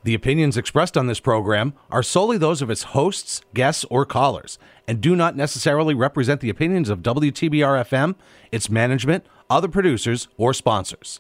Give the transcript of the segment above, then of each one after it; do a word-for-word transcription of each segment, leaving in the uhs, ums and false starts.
The opinions expressed on this program are solely those of its hosts, guests, or callers, and do not necessarily represent the opinions of W T B R F M, its management, other producers, or sponsors.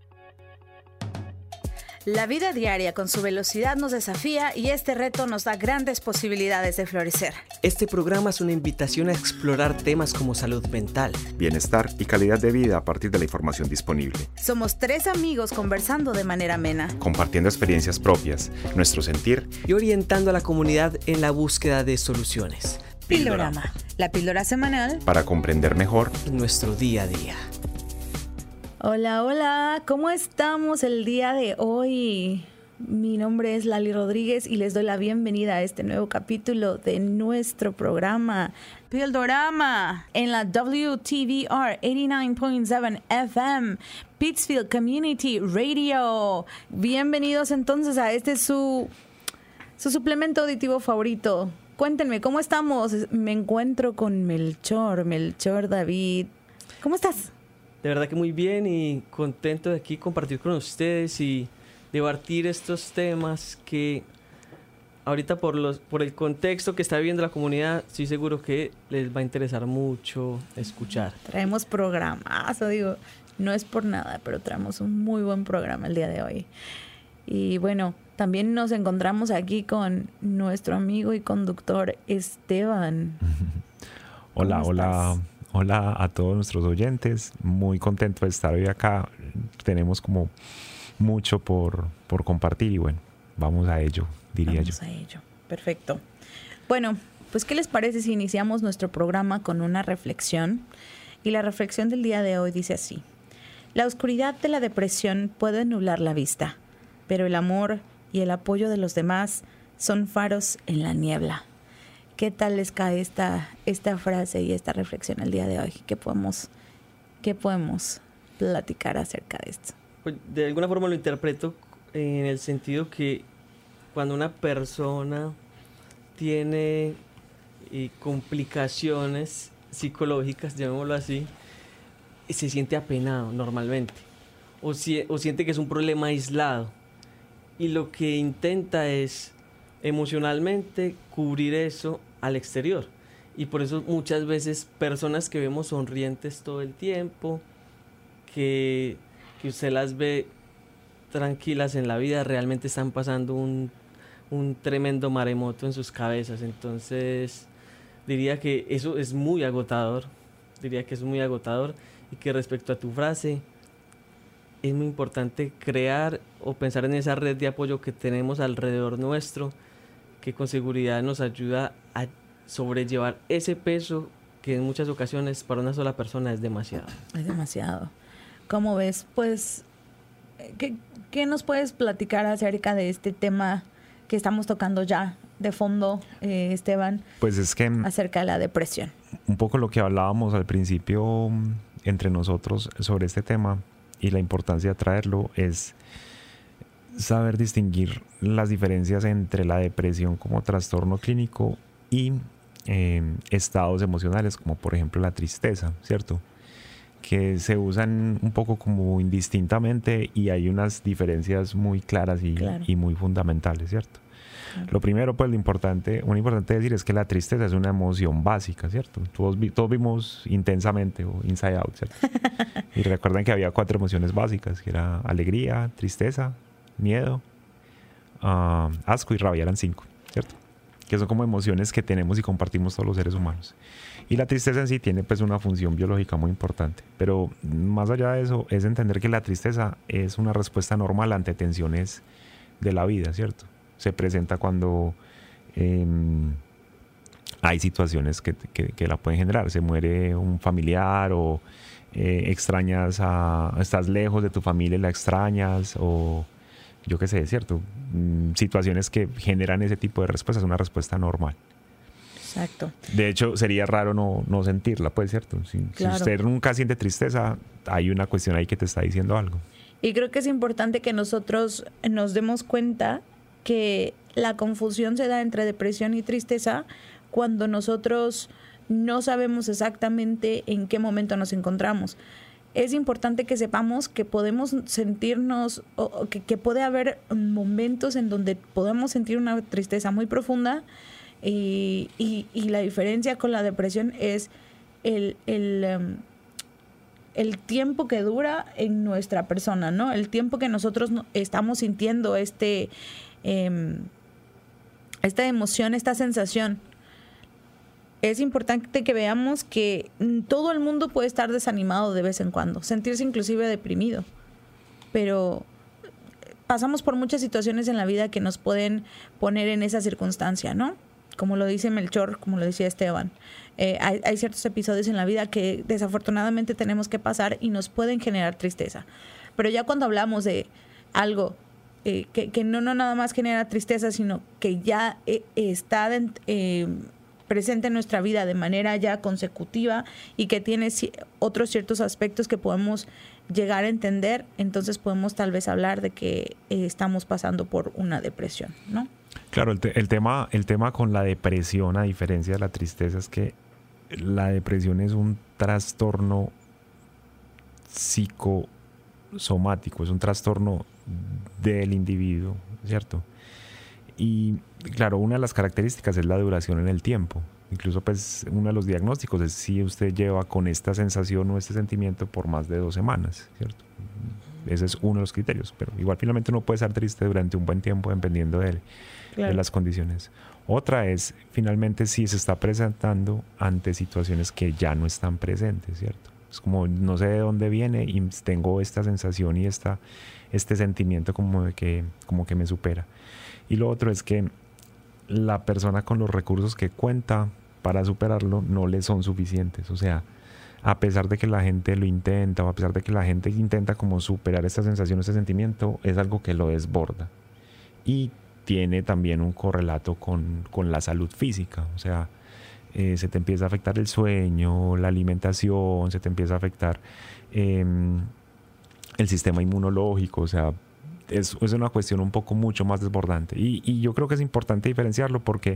La vida diaria con su velocidad nos desafía y este reto nos da grandes posibilidades de florecer. Este programa es una invitación a explorar temas como salud mental, bienestar y calidad de vida a partir de la información disponible. Somos tres amigos conversando de manera amena, compartiendo experiencias propias, nuestro sentir y orientando a la comunidad en la búsqueda de soluciones. Pildorama, la píldora semanal para comprender mejor nuestro día a día. Hola, hola, ¿cómo estamos el día de hoy? Mi nombre es Lali Rodríguez y les doy la bienvenida a este nuevo capítulo de nuestro programa Pildorama en la W T B R ochenta y nueve punto siete F M, Pittsfield Community Radio. Bienvenidos entonces a este su, su suplemento auditivo favorito. Cuéntenme, ¿cómo estamos? Me encuentro con Melchor, Melchor David. ¿Cómo estás? De verdad que muy bien y contento de aquí compartir con ustedes y debatir estos temas que ahorita por los por el contexto que está viviendo la comunidad, estoy seguro que les va a interesar mucho escuchar. Traemos programazo, digo, no es por nada, pero traemos un muy buen programa el día de hoy. Y bueno, también nos encontramos aquí con nuestro amigo y conductor Esteban. Hola, hola. Hola a todos nuestros oyentes, muy contento de estar hoy acá. Tenemos como mucho por, por compartir y bueno, vamos a ello, diría vamos yo. Vamos a ello, perfecto. Bueno, pues ¿qué les parece si iniciamos nuestro programa con una reflexión? Y la reflexión del día de hoy dice así: la oscuridad de la depresión puede nublar la vista, pero el amor y el apoyo de los demás son faros en la niebla. ¿Qué tal les cae esta, esta frase y esta reflexión el día de hoy? ¿Qué podemos, qué podemos platicar acerca de esto? Pues de alguna forma lo interpreto en el sentido que cuando una persona tiene eh, complicaciones psicológicas, llamémoslo así, se siente apenado normalmente o, si, o siente que es un problema aislado y lo que intenta es emocionalmente cubrir eso al exterior, y por eso muchas veces personas que vemos sonrientes todo el tiempo, que, que usted las ve tranquilas en la vida, realmente están pasando un, un tremendo maremoto en sus cabezas. Entonces diría que eso es muy agotador, diría que es muy agotador y que respecto a tu frase es muy importante crear o pensar en esa red de apoyo que tenemos alrededor nuestro, que con seguridad nos ayuda a sobrellevar ese peso que en muchas ocasiones para una sola persona es demasiado. Es demasiado. ¿Cómo ves? Pues, ¿qué, qué nos puedes platicar acerca de este tema que estamos tocando ya de fondo, eh, Esteban? Pues es que acerca de la depresión. Un poco lo que hablábamos al principio entre nosotros sobre este tema y la importancia de traerlo es saber distinguir las diferencias entre la depresión como trastorno clínico y eh, estados emocionales como por ejemplo la tristeza, ¿cierto? Que se usan un poco como indistintamente y hay unas diferencias muy claras y, claro. y muy fundamentales, ¿cierto? Claro. Lo primero, pues lo importante, muy importante decir es que la tristeza es una emoción básica, ¿cierto? Todos, todos vimos Intensamente o Inside Out, ¿cierto? Y recuerden que había cuatro emociones básicas, que era alegría, tristeza, miedo, uh, asco y rabia, eran cinco, ¿cierto? Que son como emociones que tenemos y compartimos todos los seres humanos. Y la tristeza en sí tiene pues una función biológica muy importante, pero más allá de eso es entender que la tristeza es una respuesta normal ante tensiones de la vida, ¿cierto? Se presenta cuando eh, hay situaciones que, que, que la pueden generar, se muere un familiar o eh, extrañas a, estás lejos de tu familia y la extrañas o yo qué sé, ¿cierto? Mm, situaciones que generan ese tipo de respuestas, una respuesta normal. Exacto. De hecho, sería raro no, no sentirla, pues, ¿cierto? Si, claro. si usted nunca siente tristeza, hay una cuestión ahí que te está diciendo algo. Y creo que es importante que nosotros nos demos cuenta que la confusión se da entre depresión y tristeza cuando nosotros no sabemos exactamente en qué momento nos encontramos. es importante que sepamos que podemos sentirnos, o que, que puede haber momentos en donde podemos sentir una tristeza muy profunda y, y, y la diferencia con la depresión es el, el, um, el tiempo que dura en nuestra persona, ¿no? El tiempo que nosotros estamos sintiendo este, eh, esta emoción, esta sensación. Es importante que veamos que todo el mundo puede estar desanimado de vez en cuando, sentirse inclusive deprimido, pero pasamos por muchas situaciones en la vida que nos pueden poner en esa circunstancia, ¿no? Como lo dice Melchor, como lo decía Esteban, eh, hay, hay ciertos episodios en la vida que desafortunadamente tenemos que pasar y nos pueden generar tristeza, pero ya cuando hablamos de algo eh, que, que no, no nada más genera tristeza, sino que ya eh, está dentro... Eh, presente en nuestra vida de manera ya consecutiva y que tiene otros ciertos aspectos que podemos llegar a entender, entonces podemos tal vez hablar de que eh, estamos pasando por una depresión, ¿no? Claro, el, te- el, tema, el tema con la depresión, a diferencia de la tristeza, es que la depresión es un trastorno psicosomático, es un trastorno del individuo, ¿cierto? Y claro, una de las características es la duración en el tiempo. Incluso pues uno de los diagnósticos es si usted lleva con esta sensación o este sentimiento por más de dos semanas, ¿cierto? Ese es uno de los criterios, pero igual finalmente uno puede estar triste durante un buen tiempo dependiendo de, él, claro. de las condiciones. Otra es finalmente si se está presentando ante situaciones que ya no están presentes, ¿cierto? Es como no sé de dónde viene y tengo esta sensación y esta, este sentimiento como de que, como que me supera. Y lo otro es que la persona con los recursos que cuenta para superarlo no le son suficientes. O sea, a pesar de que la gente lo intenta o a pesar de que la gente intenta como superar esta sensación, este sentimiento, es algo que lo desborda. Y tiene también un correlato con, con la salud física. O sea, eh, se te empieza a afectar el sueño, la alimentación, se te empieza a afectar eh, el sistema inmunológico, o sea, Es, es una cuestión un poco mucho más desbordante y, y yo creo que es importante diferenciarlo porque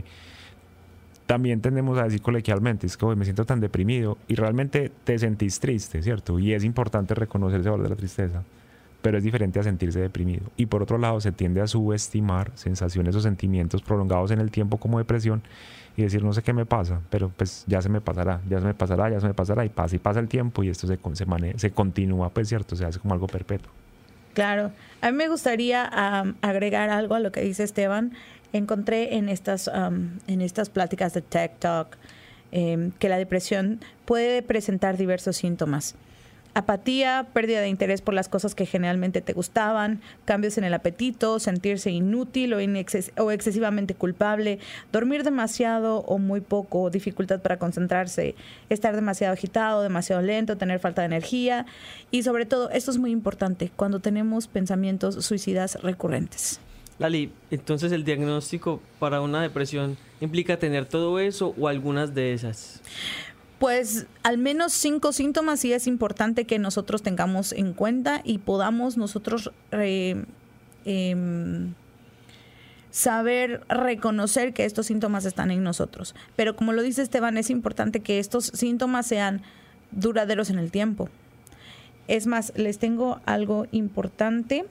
también tendemos a decir coloquialmente es que hoy me siento tan deprimido y realmente te sentís triste, ¿cierto? Y es importante reconocer ese valor de la tristeza, pero es diferente a sentirse deprimido. Y por otro lado se tiende a subestimar sensaciones o sentimientos prolongados en el tiempo como depresión y decir no sé qué me pasa, pero pues ya se me pasará, ya se me pasará, ya se me pasará y pasa y pasa el tiempo y esto se, se, mane- se continúa, pues cierto, se hace como algo perpetuo. Claro, a mí me gustaría um, agregar algo a lo que dice Esteban. Encontré en estas, um, en estas pláticas de Tech Talk eh, que la depresión puede presentar diversos síntomas. Apatía, pérdida de interés por las cosas que generalmente te gustaban, cambios en el apetito, sentirse inútil o, inexces- o excesivamente culpable, dormir demasiado o muy poco, dificultad para concentrarse, estar demasiado agitado, demasiado lento, tener falta de energía y sobre todo, esto es muy importante, cuando tenemos pensamientos suicidas recurrentes. Lali, entonces el diagnóstico para una depresión implica tener todo eso o algunas de esas. Pues al menos cinco síntomas sí es importante que nosotros tengamos en cuenta y podamos nosotros eh, eh, saber reconocer que estos síntomas están en nosotros. Pero como lo dice Esteban, es importante que estos síntomas sean duraderos en el tiempo. Es más, les tengo algo importante.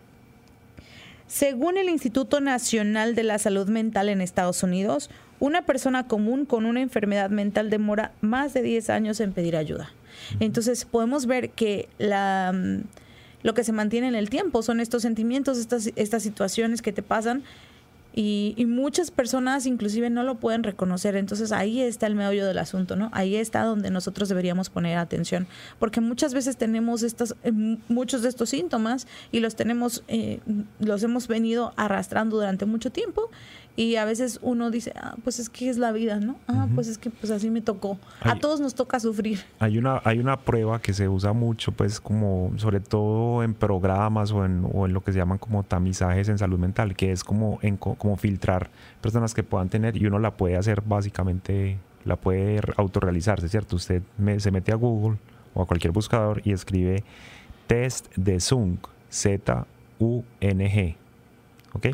Según el Instituto Nacional de la Salud Mental en Estados Unidos, una persona común con una enfermedad mental demora más de diez años en pedir ayuda. Entonces podemos ver que la, lo que se mantiene en el tiempo son estos sentimientos, estas, estas situaciones que te pasan y, y muchas personas inclusive no lo pueden reconocer. Entonces ahí está el meollo del asunto, ¿no? Ahí está donde nosotros deberíamos poner atención, porque muchas veces tenemos estas, eh, muchos de estos síntomas y los tenemos, eh, los hemos venido arrastrando durante mucho tiempo. Y a veces uno dice, ah, pues es que es la vida, ¿no? Ah, uh-huh. Pues es que pues así me tocó. Hay, a todos nos toca sufrir. Hay una, hay una prueba que se usa mucho, pues como sobre todo en programas o en, o en lo que se llaman como tamizajes en salud mental, que es como, en, como filtrar personas que puedan tener y uno la puede hacer básicamente, la puede autorrealizarse, ¿cierto? Usted me, se mete a Google o a cualquier buscador y escribe test de Zung, Z U N G, ¿ok?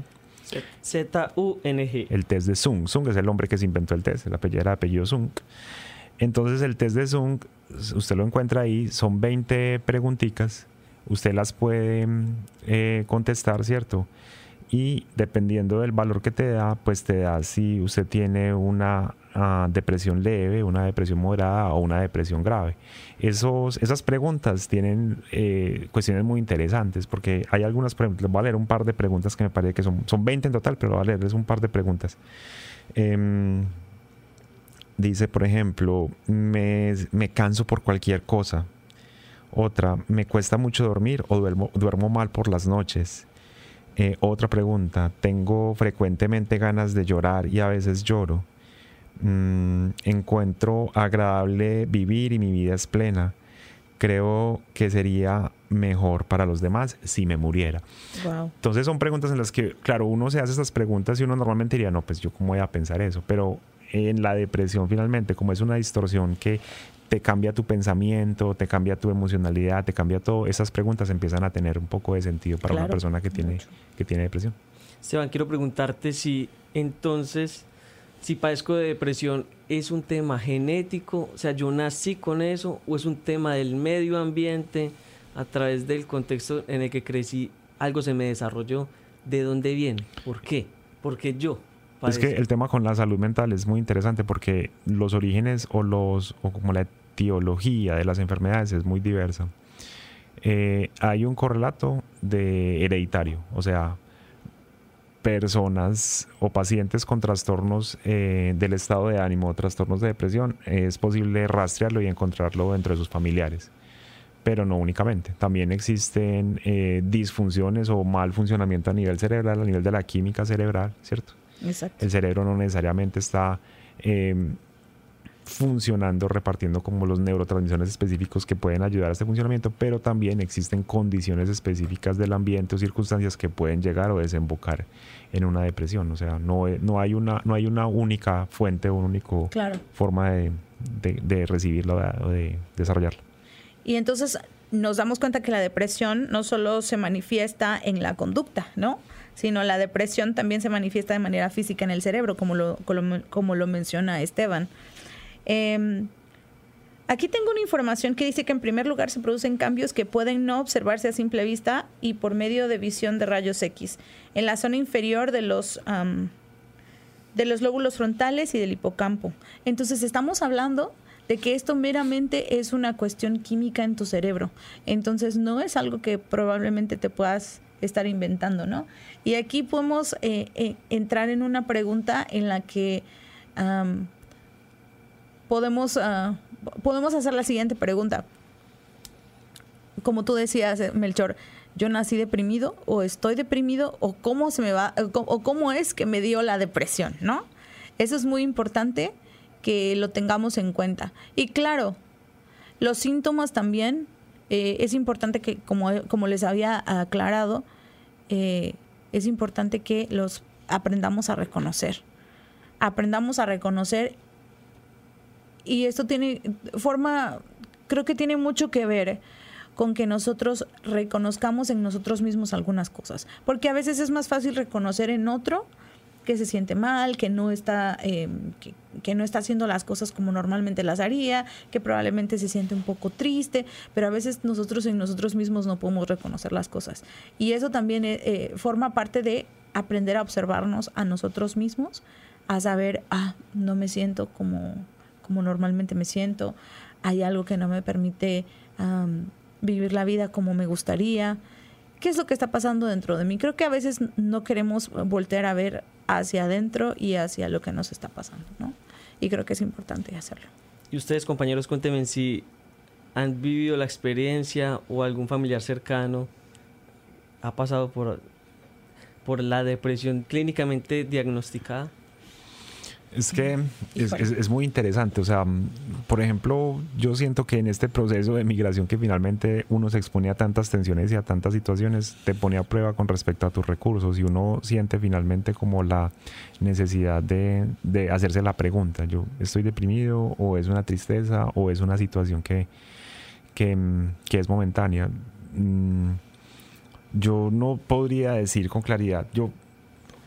Z U N G. El test de Zung. Zung es el hombre que se inventó el test, el apellido era apellido Zung. Entonces el test de Zoom, usted lo encuentra ahí, son veinte preguntitas, usted las puede eh, contestar, ¿cierto? Y dependiendo del valor que te da, pues te da si usted tiene una uh, depresión leve, una depresión moderada o una depresión grave. Esos, esas preguntas tienen eh, cuestiones muy interesantes, porque hay algunas, por ejemplo, les voy a leer un par de preguntas que me parece que son, son veinte en total, pero voy a leerles un par de preguntas. Eh, dice, por ejemplo, me, me canso por cualquier cosa. Otra, me cuesta mucho dormir o duermo, duermo mal por las noches. Eh, otra pregunta, tengo frecuentemente ganas de llorar y a veces lloro. Mm, encuentro agradable vivir y mi vida es plena. Creo que sería mejor para los demás si me muriera. Wow. Entonces son preguntas en las que, claro, uno se hace estas preguntas y uno normalmente diría, no, pues yo cómo voy a pensar eso. Pero en la depresión finalmente, como es una distorsión que te cambia tu pensamiento, te cambia tu emocionalidad, te cambia todo, esas preguntas empiezan a tener un poco de sentido para Claro, una persona que tiene, que tiene depresión. Esteban, quiero preguntarte si entonces, si padezco de depresión, ¿es un tema genético? O sea, ¿yo nací con eso? ¿O es un tema del medio ambiente? A través del contexto en el que crecí, algo se me desarrolló. ¿De dónde viene? ¿Por qué? Porque yo padezco. Es que el tema con la salud mental es muy interesante porque los orígenes o, los, o como la etiología de las enfermedades es muy diversa. Eh, hay un correlato de hereditario, o sea, personas o pacientes con trastornos eh, del estado de ánimo, trastornos de depresión, eh, es posible rastrearlo y encontrarlo dentro de sus familiares, pero no únicamente. También existen eh, disfunciones o mal funcionamiento a nivel cerebral, a nivel de la química cerebral, ¿cierto? Exacto. El cerebro no necesariamente está eh, funcionando, repartiendo como los neurotransmisores específicos que pueden ayudar a este funcionamiento, pero también existen condiciones específicas del ambiente o circunstancias que pueden llegar o desembocar en una depresión. O sea, no, no, hay, una, no hay una única fuente o una única Claro. forma de, de, de recibirla o de desarrollarla. Y entonces nos damos cuenta que la depresión no solo se manifiesta en la conducta, ¿no? Sino la depresión también se manifiesta de manera física en el cerebro, como lo, como, como lo menciona Esteban. Eh, aquí tengo una información que dice que en primer lugar se producen cambios que pueden no observarse a simple vista y por medio de visión de rayos X en la zona inferior de los, um, de los lóbulos frontales y del hipocampo. Entonces estamos hablando de que esto meramente es una cuestión química en tu cerebro. Entonces no es algo que probablemente te puedas estar inventando, ¿no? Y aquí podemos eh, eh, entrar en una pregunta en la que um, podemos, uh, podemos hacer la siguiente pregunta. Como tú decías, Melchor, ¿yo nací deprimido o estoy deprimido o cómo se me va o cómo es que me dio la depresión, ¿no? Eso es muy importante que lo tengamos en cuenta. Y claro, los síntomas también, eh, es importante que, como, como les había aclarado, eh, es importante que los aprendamos a reconocer. Aprendamos a reconocer, y esto tiene forma, creo que tiene mucho que ver con que nosotros reconozcamos en nosotros mismos algunas cosas. Porque a veces es más fácil reconocer en otro que se siente mal, que no está eh, que, que no está haciendo las cosas como normalmente las haría, que probablemente se siente un poco triste, pero a veces nosotros en nosotros mismos no podemos reconocer las cosas. Y eso también eh, forma parte de aprender a observarnos a nosotros mismos, a saber, ah, no me siento como, como normalmente me siento, hay algo que no me permite um, vivir la vida como me gustaría. ¿Qué es lo que está pasando dentro de mí? Creo que a veces no queremos voltear a ver hacia adentro y hacia lo que nos está pasando, ¿no? Y creo que es importante hacerlo. Y ustedes, compañeros, cuéntenme si han vivido la experiencia o algún familiar cercano ha pasado por, por la depresión clínicamente diagnosticada. Es que es, es, es muy interesante, o sea, por ejemplo, yo siento que en este proceso de migración que finalmente uno se expone a tantas tensiones y a tantas situaciones, te pone a prueba con respecto a tus recursos y uno siente finalmente como la necesidad de, de hacerse la pregunta, yo estoy deprimido o es una tristeza o es una situación que, que, que es momentánea. Yo no podría decir con claridad, yo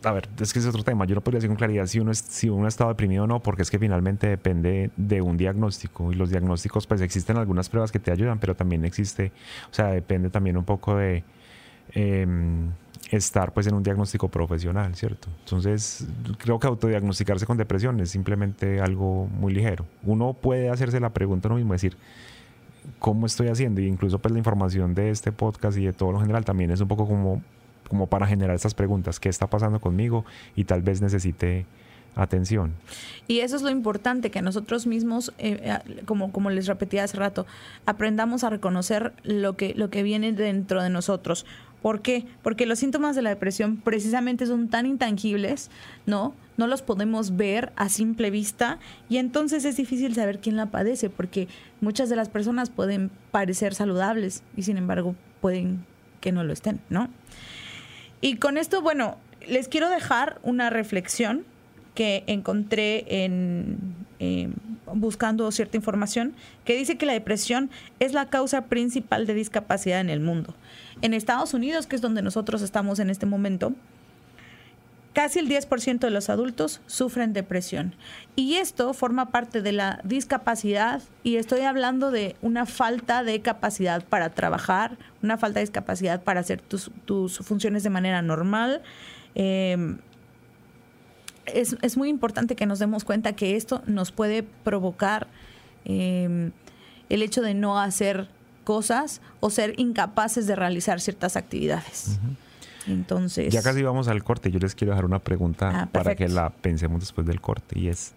a ver, es que es otro tema. Yo no podría decir con claridad si uno, es, si uno ha estado deprimido o no, porque es que finalmente depende de un diagnóstico. Y los diagnósticos, pues existen algunas pruebas que te ayudan, pero también existe, o sea, depende también un poco de eh, estar pues en un diagnóstico profesional, ¿cierto? Entonces, creo que autodiagnosticarse con depresión es simplemente algo muy ligero. Uno puede hacerse la pregunta uno mismo, decir, ¿cómo estoy haciendo? Y incluso pues la información de este podcast y de todo lo general también es un poco como... como para generar estas preguntas, ¿qué está pasando conmigo? Y tal vez necesite atención. Y eso es lo importante, que nosotros mismos, eh, como, como les repetía hace rato, aprendamos a reconocer lo que, lo que viene dentro de nosotros. ¿Por qué? Porque los síntomas de la depresión precisamente son tan intangibles, ¿no? No los podemos ver a simple vista y entonces es difícil saber quién la padece, porque muchas de las personas pueden parecer saludables y sin embargo pueden que no lo estén, ¿no? Y con esto, bueno, les quiero dejar una reflexión que encontré en eh, buscando cierta información, que dice que la depresión es la causa principal de discapacidad en el mundo. En Estados Unidos, que es donde nosotros estamos en este momento, casi el diez por ciento de los adultos sufren depresión. Y esto forma parte de la discapacidad, y estoy hablando de una falta de capacidad para trabajar, una falta de capacidad para hacer tus, tus funciones de manera normal. Eh, es, es muy importante que nos demos cuenta que esto nos puede provocar eh, el hecho de no hacer cosas o ser incapaces de realizar ciertas actividades. Uh-huh. Entonces, ya casi vamos al corte. Yo les quiero dejar una pregunta ah, para que la pensemos después del corte, y es: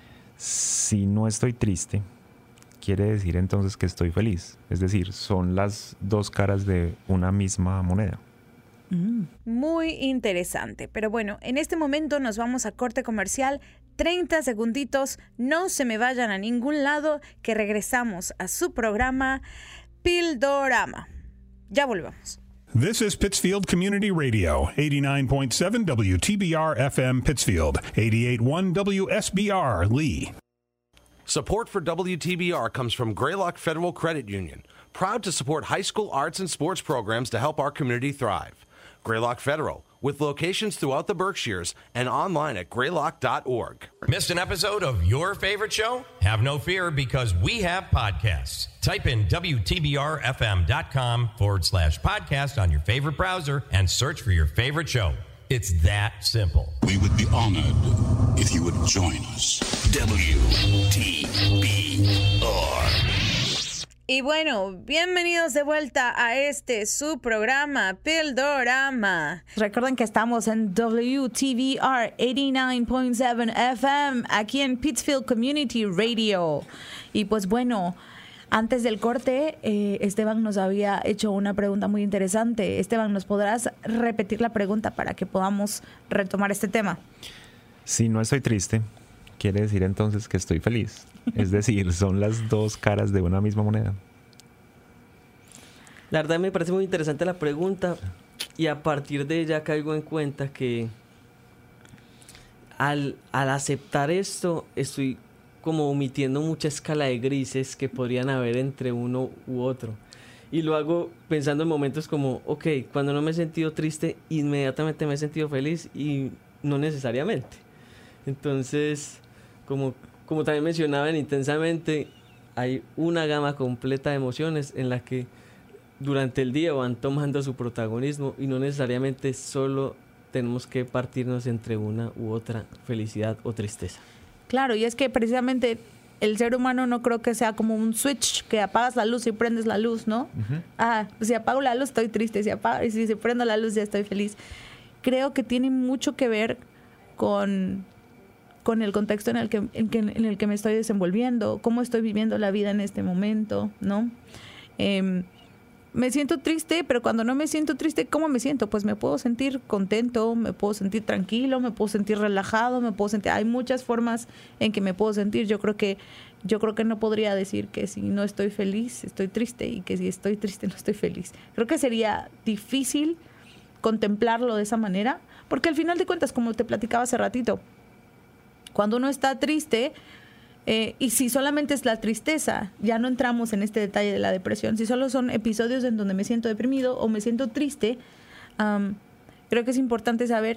si no estoy triste, quiere decir entonces que estoy feliz. Es decir, son las dos caras de una misma moneda. Mm. Muy interesante. Pero bueno, en este momento nos vamos a corte comercial. treinta segunditos. No se me vayan a ningún lado, que regresamos a su programa Pildorama. Ya volvemos. This is Pittsfield Community Radio, eighty-nine point seven W T B R F M Pittsfield, eighty-eight point one W S B R Lee. Support for W T B R comes from Greylock Federal Credit Union, proud to support high school arts and sports programs to help our community thrive. Greylock Federal, with locations throughout the Berkshires and online at greylock dot org. Missed an episode of your favorite show? Have no fear, because we have podcasts. Type in W T B R F M dot com forward slash podcast on your favorite browser and search for your favorite show. It's that simple. We would be honored if you would join us. W T B R. Y bueno, bienvenidos de vuelta a este su programa Pildorama. Recuerden que estamos en W T B R ochenta y nueve punto siete F M aquí en Pittsfield Community Radio. Y pues bueno, antes del corte, eh, Esteban nos había hecho una pregunta muy interesante. Esteban, ¿nos podrás repetir la pregunta para que podamos retomar este tema? Si no estoy triste, quiere decir entonces que estoy feliz. Es decir, son las dos caras de una misma moneda. La verdad me parece muy interesante la pregunta, y a partir de ella caigo en cuenta que al, al aceptar esto estoy como omitiendo mucha escala de grises que podrían haber entre uno u otro. Y lo hago pensando en momentos como, ok, cuando no me he sentido triste, inmediatamente me he sentido feliz, y no necesariamente. Entonces, como... Como también mencionaban intensamente, hay una gama completa de emociones en la que durante el día van tomando su protagonismo, y no necesariamente solo tenemos que partirnos entre una u otra, felicidad o tristeza. Claro, y es que precisamente el ser humano no creo que sea como un switch, que apagas la luz y prendes la luz, ¿no? Uh-huh. Ah, si apago la luz estoy triste, si apago, y si prendo la luz ya estoy feliz. Creo que tiene mucho que ver con... con el contexto en el que, en, que, en el que me estoy desenvolviendo, cómo estoy viviendo la vida en este momento, ¿no? Eh, me siento triste, pero cuando no me siento triste, ¿cómo me siento? Pues me puedo sentir contento, me puedo sentir tranquilo, me puedo sentir relajado, me puedo sentir... Hay muchas formas en que me puedo sentir. Yo creo que, yo creo que no podría decir que si no estoy feliz, estoy triste, y que si estoy triste, no estoy feliz. Creo que sería difícil contemplarlo de esa manera, porque al final de cuentas, como te platicaba hace ratito, cuando uno está triste, eh, y si solamente es la tristeza, ya no entramos en este detalle de la depresión, si solo son episodios en donde me siento deprimido o me siento triste, um, creo que es importante saber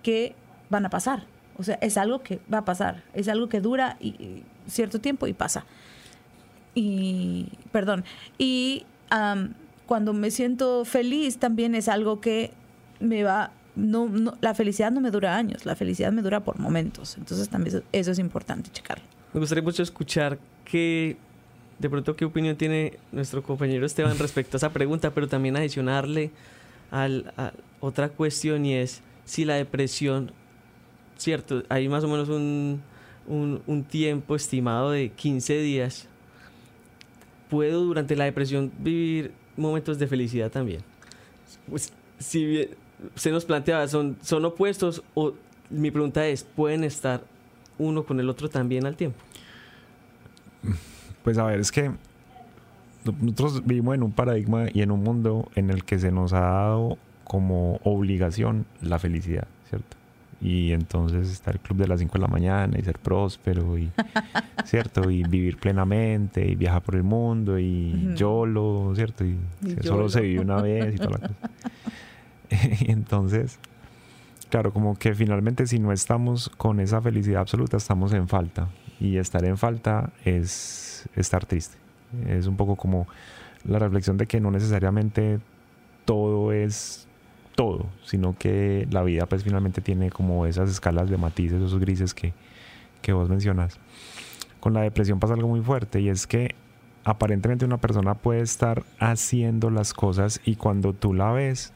que van a pasar. O sea, es algo que va a pasar, es algo que dura y, y cierto tiempo y pasa. Y, perdón, y um, cuando me siento feliz también es algo que me va, no, no, la felicidad no me dura años, la felicidad me dura por momentos. Entonces también eso, eso es importante checarlo. Me gustaría mucho escuchar qué, de pronto, qué opinión tiene nuestro compañero Esteban respecto a esa pregunta, pero también adicionarle al, a otra cuestión, y es si la depresión, cierto, hay más o menos un, un, un tiempo estimado de quince días. ¿Puedo durante la depresión vivir momentos de felicidad también? Pues, si bien se nos planteaba, ¿son, son opuestos? O mi pregunta es, ¿pueden estar uno con el otro también al tiempo? Pues a ver, es que nosotros vivimos en un paradigma y en un mundo en el que se nos ha dado como obligación la felicidad, ¿cierto? Y entonces estar el club de las cinco de la mañana y ser próspero y cierto, y vivir plenamente y viajar por el mundo y uh-huh. YOLO, cierto, y, y YOLO. Solo se vive una vez y toda la cosa. Y entonces, claro, como que finalmente si no estamos con esa felicidad absoluta, estamos en falta, y estar en falta es estar triste. Es un poco como la reflexión de que no necesariamente todo es todo, sino que la vida pues finalmente tiene como esas escalas de matices, esos grises que, que vos mencionas. Con la depresión pasa algo muy fuerte, y es que aparentemente una persona puede estar haciendo las cosas y cuando tú la ves,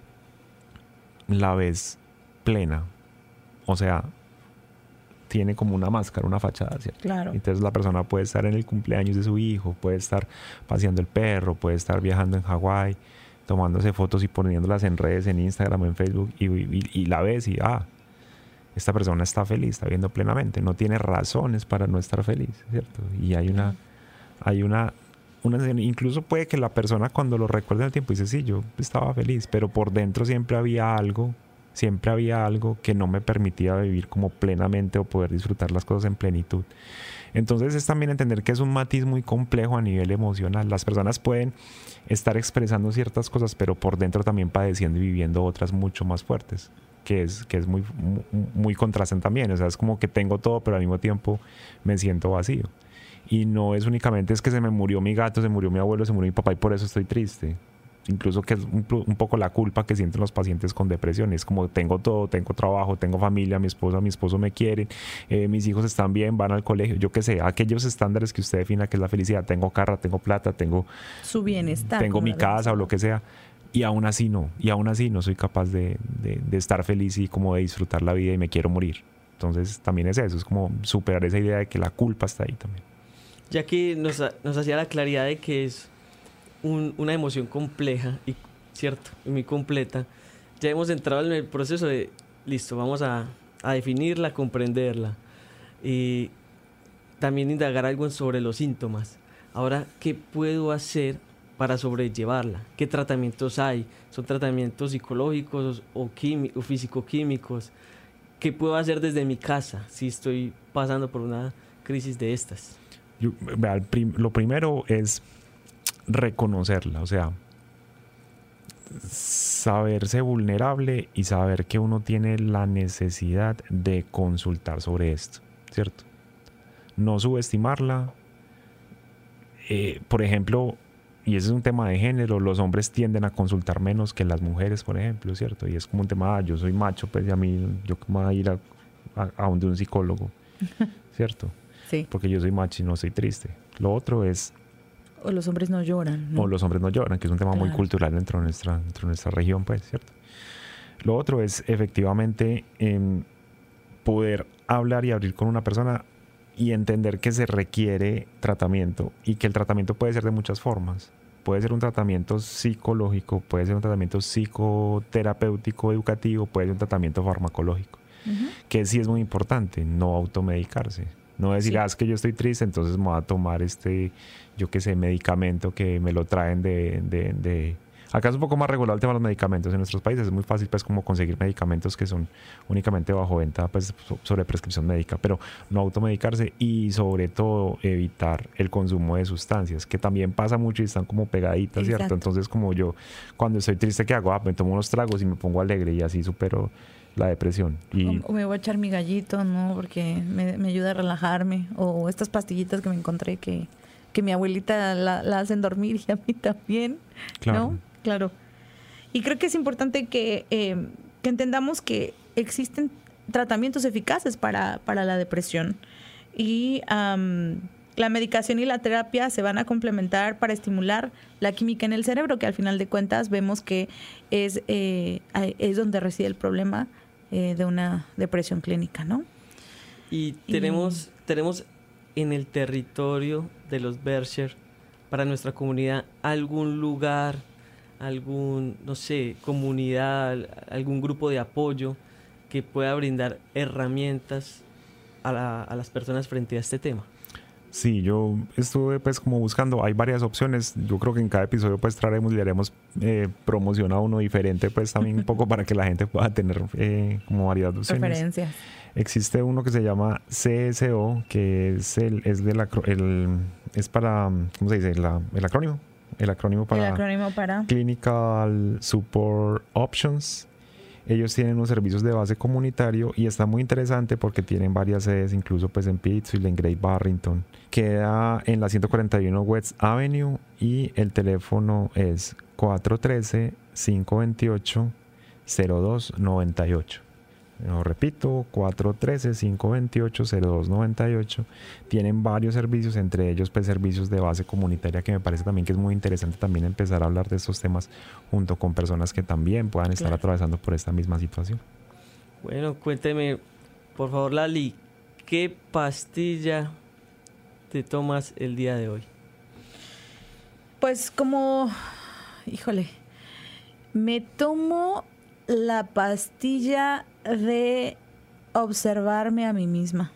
la ves plena. O sea, tiene como una máscara, una fachada, ¿cierto? Claro. Entonces la persona puede estar en el cumpleaños de su hijo, puede estar paseando el perro, puede estar viajando en Hawái, tomándose fotos y poniéndolas en redes, en Instagram, en Facebook, y, y, y la ves y, ah, esta persona está feliz, está viviendo plenamente, no tiene razones para no estar feliz, ¿cierto? Y hay una, hay una, una, incluso puede que la persona cuando lo recuerde en el tiempo dice, sí, yo estaba feliz, pero por dentro siempre había algo, siempre había algo que no me permitía vivir como plenamente o poder disfrutar las cosas en plenitud. Entonces es también entender que es un matiz muy complejo a nivel emocional. Las personas pueden estar expresando ciertas cosas, pero por dentro también padeciendo y viviendo otras mucho más fuertes, que es, que es muy, muy, muy contrastante también. O sea, es como que tengo todo, pero al mismo tiempo me siento vacío. Y no es únicamente es que se me murió mi gato, se murió mi abuelo, se murió mi papá y por eso estoy triste. Incluso que es un, un poco la culpa que sienten los pacientes con depresión. Es como tengo todo, tengo trabajo, tengo familia, mi esposa, mi esposo me quieren, eh, mis hijos están bien, van al colegio, yo qué sé, aquellos estándares que usted defina que es la felicidad. Tengo carro, tengo plata, tengo su bienestar, tengo mi casa o lo que sea. Y aún así no, y aún así no soy capaz de, de, de estar feliz y como de disfrutar la vida y me quiero morir. Entonces también es eso, es como superar esa idea de que la culpa está ahí también. Ya que nos, nos hacía la claridad de que es Un, una emoción compleja y cierto y muy completa, ya hemos entrado en el proceso de listo, vamos a, a definirla, comprenderla y también indagar algo sobre los síntomas. Ahora, ¿qué puedo hacer para sobrellevarla? ¿Qué tratamientos hay? ¿Son tratamientos psicológicos o, quimi- o físico-químicos? ¿Qué puedo hacer desde mi casa si estoy pasando por una crisis de estas? Yo, vea, prim- lo primero es reconocerla, o sea, saberse vulnerable y saber que uno tiene la necesidad de consultar sobre esto, ¿cierto? No subestimarla. Eh, por ejemplo, y ese es un tema de género, los hombres tienden a consultar menos que las mujeres, por ejemplo, ¿cierto? Y es como un tema, ah, yo soy macho, pues y a mí, yo me voy a ir a, a, a donde un psicólogo, ¿cierto? Sí. Porque yo soy macho y no soy triste. Lo otro es o los hombres no lloran, ¿no? O los hombres no lloran, que es un tema claro. muy cultural dentro de nuestra, dentro de nuestra región, pues, ¿cierto? Lo otro es efectivamente eh, poder hablar y abrir con una persona y entender que se requiere tratamiento y que el tratamiento puede ser de muchas formas. Puede ser un tratamiento psicológico, puede ser un tratamiento psicoterapéutico, educativo, puede ser un tratamiento farmacológico, uh-huh. que sí es muy importante, no automedicarse. No decir, sí. ah, es que yo estoy triste, entonces me voy a tomar este, yo qué sé, medicamento que me lo traen de, de, de... Acá es un poco más regulado el tema de los medicamentos. En nuestros países es muy fácil pues como conseguir medicamentos que son únicamente bajo venta pues sobre prescripción médica, pero no automedicarse y sobre todo evitar el consumo de sustancias, que también pasa mucho y están como pegaditas, Exacto. ¿cierto? Entonces como yo cuando estoy triste, ¿qué hago? Ah, me tomo unos tragos y me pongo alegre y así supero la depresión. Y o me voy a echar mi gallito, ¿no? Porque me, me ayuda a relajarme. O estas pastillitas que me encontré que, que mi abuelita la, la hacen dormir y a mí también. Claro. ¿No? Claro. Y creo que es importante que, eh, que entendamos que existen tratamientos eficaces para, para la depresión. Y um, la medicación y la terapia se van a complementar para estimular la química en el cerebro, que al final de cuentas vemos que es, eh, es donde reside el problema eh, de una depresión clínica, ¿no? Y tenemos, y... tenemos en el territorio de los Berkshire, para nuestra comunidad, algún lugar, algún, no sé, comunidad, algún grupo de apoyo que pueda brindar herramientas a, la, a las personas frente a este tema. Sí, yo estuve pues como buscando, hay varias opciones, yo creo que en cada episodio pues traeremos y haremos eh, promoción a uno diferente pues también un poco para que la gente pueda tener eh, como varias opciones. Referencias. Existe uno que se llama C S O, que es el es de la, el es para, ¿cómo se dice? La, el acrónimo, el acrónimo para, el acrónimo para Clinical Support Options. Ellos tienen unos servicios de base comunitario y está muy interesante porque tienen varias sedes, incluso pues en Pittsfield, en Great Barrington. Queda en la ciento cuarenta y uno West Avenue y el teléfono es cuatro uno tres, cinco dos ocho, cero dos nueve ocho. Lo repito, cuatro uno tres, cinco dos ocho, cero dos nueve ocho. Tienen varios servicios, entre ellos pues servicios de base comunitaria, que me parece también que es muy interesante también empezar a hablar de estos temas junto con personas que también puedan estar claro. atravesando por esta misma situación. Bueno, cuénteme, por favor, Lali, ¿qué pastilla te tomas el día de hoy? Pues como, híjole, me tomo la pastilla de observarme a mí misma,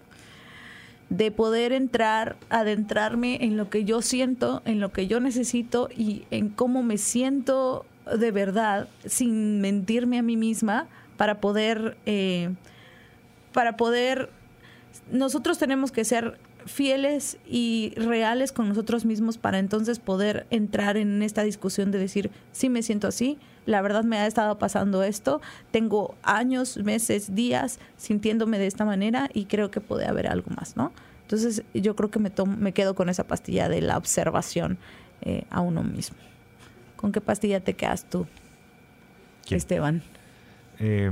de poder entrar, adentrarme en lo que yo siento, en lo que yo necesito y en cómo me siento de verdad, sin mentirme a mí misma, para poder, eh, para poder, nosotros tenemos que ser fieles y reales con nosotros mismos para entonces poder entrar en esta discusión de decir, sí me siento así, la verdad me ha estado pasando esto, tengo años, meses, días sintiéndome de esta manera y creo que puede haber algo más, ¿no? Entonces yo creo que me, tomo, me quedo con esa pastilla de la observación eh, a uno mismo. ¿Con qué pastilla te quedas tú, ¿Quién? Esteban? Eh,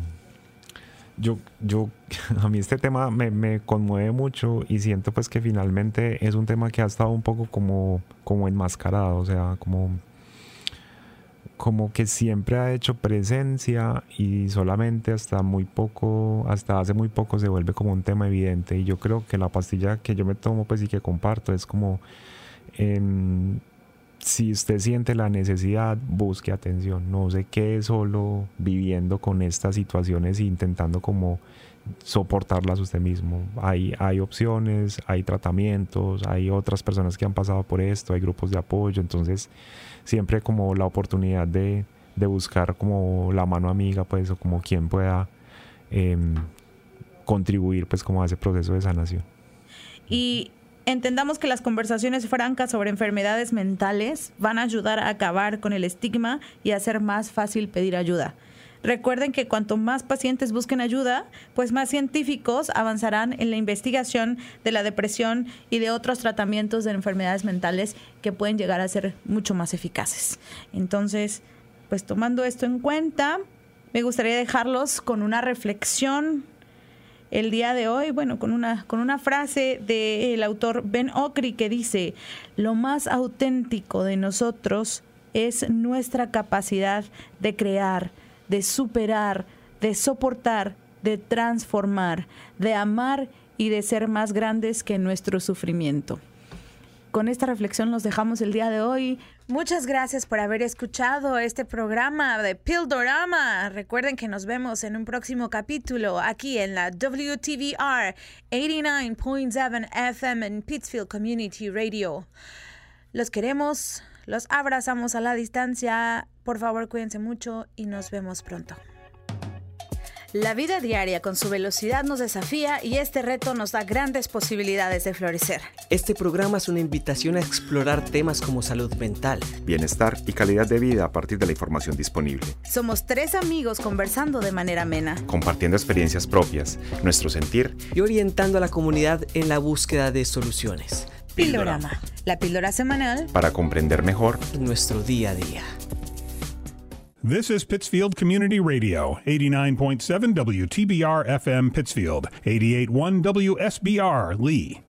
yo, yo, a mí este tema me, me conmueve mucho y siento pues que finalmente es un tema que ha estado un poco como, como enmascarado, o sea, como... como que siempre ha hecho presencia y solamente hasta muy poco, hasta hace muy poco se vuelve como un tema evidente. Y yo creo que la pastilla que yo me tomo pues y que comparto es como eh, si usted siente la necesidad, busque atención, no se quede solo viviendo con estas situaciones e intentando como soportarlas usted mismo. Hay, hay opciones, hay tratamientos, hay otras personas que han pasado por esto, hay grupos de apoyo, entonces siempre como la oportunidad de, de buscar como la mano amiga, pues, o como quien pueda eh, contribuir pues como a ese proceso de sanación. Y entendamos que las conversaciones francas sobre enfermedades mentales van a ayudar a acabar con el estigma y a hacer más fácil pedir ayuda. Recuerden que cuanto más pacientes busquen ayuda, pues más científicos avanzarán en la investigación de la depresión y de otros tratamientos de enfermedades mentales que pueden llegar a ser mucho más eficaces. Entonces, pues tomando esto en cuenta, me gustaría dejarlos con una reflexión el día de hoy, bueno, con una, con una frase del autor Ben Okri que dice: lo más auténtico de nosotros es nuestra capacidad de crear, de superar, de soportar, de transformar, de amar y de ser más grandes que nuestro sufrimiento. Con esta reflexión los dejamos el día de hoy. Muchas gracias por haber escuchado este programa de Pildorama. Recuerden que nos vemos en un próximo capítulo aquí en la W T B R ochenta y nueve punto siete F M en Pittsfield Community Radio. Los queremos, los abrazamos a la distancia. Por favor, cuídense mucho y nos vemos pronto. La vida diaria con su velocidad nos desafía y este reto nos da grandes posibilidades de florecer. Este programa es una invitación a explorar temas como salud mental, bienestar y calidad de vida a partir de la información disponible. Somos tres amigos conversando de manera amena, Compartiendo experiencias propias, nuestro sentir y orientando a la comunidad en la búsqueda de soluciones. Pildorama, la píldora semanal para comprender mejor Nuestro día a día. This is Pittsfield Community Radio, eighty-nine point seven W T B R F M Pittsfield, eighty-eight point one W S B R Lee.